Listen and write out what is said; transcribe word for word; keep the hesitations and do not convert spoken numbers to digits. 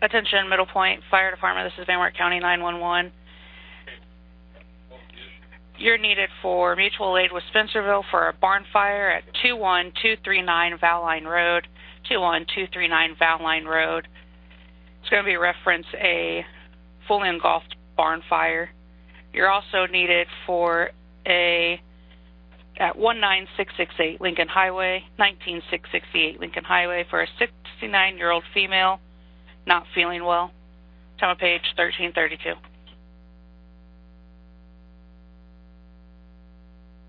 Attention, Middle Point Fire Department. This is Van Wert County nine one one. You're needed for mutual aid with Spencerville for a barn fire at two one two three nine Valline Road. two one two three nine Valline Road. It's going to be reference a fully engulfed barn fire. You're also needed for a at one nine six six eight Lincoln Highway, nineteen six sixty-eight Lincoln Highway for a sixty-nine-year-old female not feeling well. Time of page thirteen thirty-two.